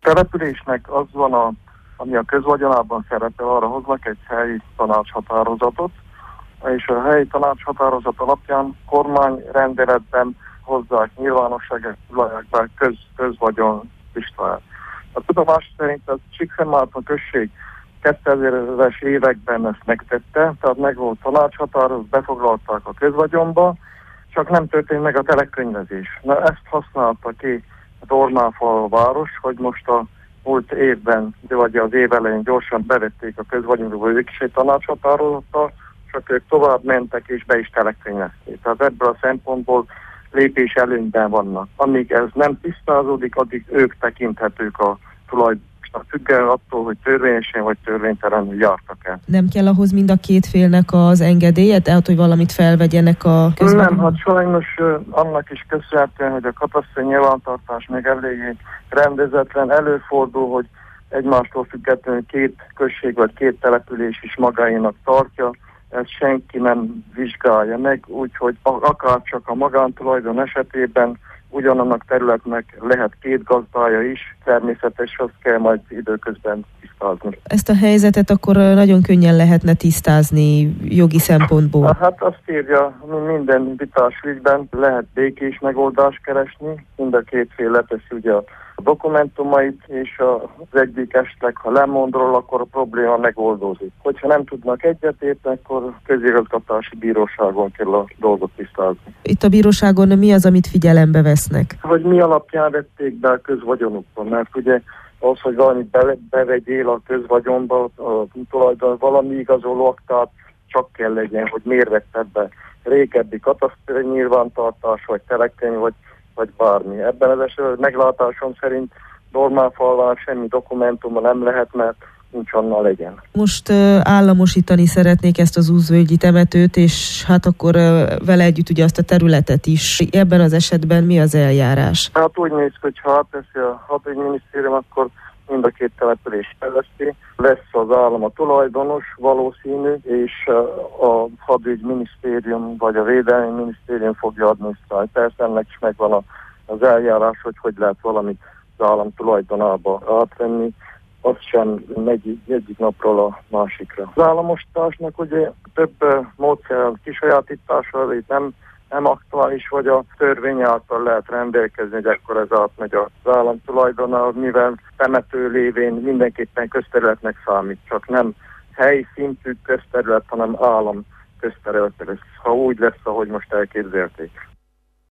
Településnek az van, ami a közvagyonában szerepel, arra hoznak egy helyi tanácshatározatot, és a helyi tanácshatározat alapján kormányrendeletben hozzák nyilvánosságra be közvagyon listáját. A tudomás szerint a Csíkszentmárton község 2000-es években ezt megtette, tehát meg volt tanácshatározat, befoglalták a közvagyonba, csak nem történt meg a telekönyvezés. Na, ezt használta ki a Dornánfalva város, hogy most a múlt évben, vagy az év elején gyorsan bevették a közvagyonba, ők is egy tanácshatározattal, csak ők tovább mentek és be is telekönyvezték. Tehát ebből a szempontból lépés előnyben vannak. Amíg ez nem tisztázódik, addig ők tekinthetők a tulajdonosnak, függően attól, hogy törvényesen vagy törvénytelenül jártak el. Nem kell ahhoz mind a két félnek az engedélye, tehát hogy valamit felvegyenek a közvagyonba? Nem, hát sajnos annak is köszönhetően, hogy a katasztrófai nyilvántartás még eléggé rendezetlen, előfordul, hogy egymástól függetlenül két község vagy két település is magáénak tartja, ezt senki nem vizsgálja meg, úgyhogy akár csak a magántulajdon esetében ugyanannak területnek lehet két gazdája is, természetes, azt kell majd időközben tisztázni. Ezt a helyzetet akkor nagyon könnyen lehetne tisztázni jogi szempontból. Hát azt írja, minden vitás ügyben lehet békés megoldást keresni, mind a két fél leteszi ugye a dokumentumait, és az egyik esetleg, ha lemond róla, akkor a probléma megoldódik. Hogyha nem tudnak egyetérteni, akkor közigazgatási bíróságon kell a dolgot tisztázni. Itt a bíróságon mi az, amit figyelembe vesznek? Hogy mi alapján vették be a közvagyonukon, mert ugye az, hogy valamit bevegyél a közvagyonba, a tulajdon valami igazoló aktát csak kell legyen, hogy miért vetted be régebbi katasztrófai nyilvántartás, vagy telekönyv, vagy bármi. Ebben az esetben meglátásom szerint Dornánfalván semmi dokumentuma nem lehet, mert nincs annál legyen. Most államosítani szeretnék ezt az Úszvölgyi temetőt, és hát akkor vele együtt ugye azt a területet is. Ebben az esetben mi az eljárás? Hát úgy néz ki, hogy ha átveszi a hadügyminisztérium, akkor mind a két település fejleszti. Lesz az állam a tulajdonos, valószínű, és a hadügyminisztérium vagy a védelmi minisztérium fogja adminisztrálni. Persze ennek is megvan az eljárás, hogy lehet valamit az állam tulajdonába átvenni. Az sem megy egyik napról a másikra. Az államosításnak ugye több módszer kisajátítása, itt nem aktuális, vagy a törvény által lehet rendelkezni, hogy akkor ez átmegy az állam tulajdonához, mivel temető lévén mindenképpen közterületnek számít, csak nem helyi szintű közterület, hanem állam közterület lesz, ha úgy lesz, ahogy most elképzelték.